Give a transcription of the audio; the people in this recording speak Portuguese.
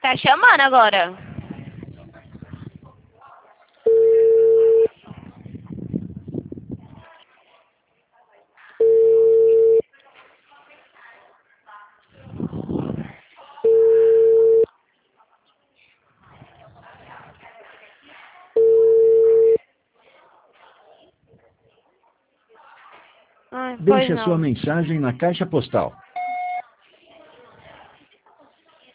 tá chamando agora. Ai, pois Deixe a sua não. mensagem na caixa postal.